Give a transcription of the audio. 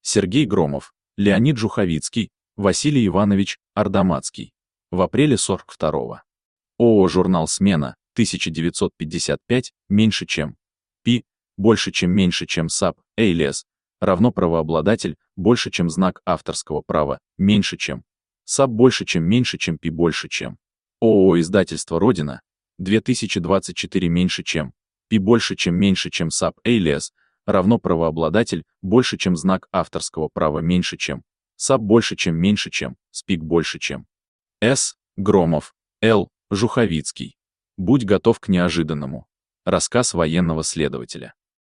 Сергей Громов, Леонид Жуховицкий, Василий Иванович Ардаматский. В апреле 42-го. ООО «Журнал «Смена», 1955, меньше чем. Пи, больше чем меньше чем САП, Эйлес, равно правообладатель, больше чем знак авторского права, меньше чем. САП больше чем меньше чем Пи больше чем. ООО «Издательство Родина», 2024 меньше чем. Пи больше чем меньше чем САП, Эйлес, равно правообладатель, больше чем знак авторского права меньше чем. САП больше чем меньше чем, СПИК больше чем. С. Громов, Л. Жуховицкий. Будь готов к неожиданному. Рассказ военного следователя.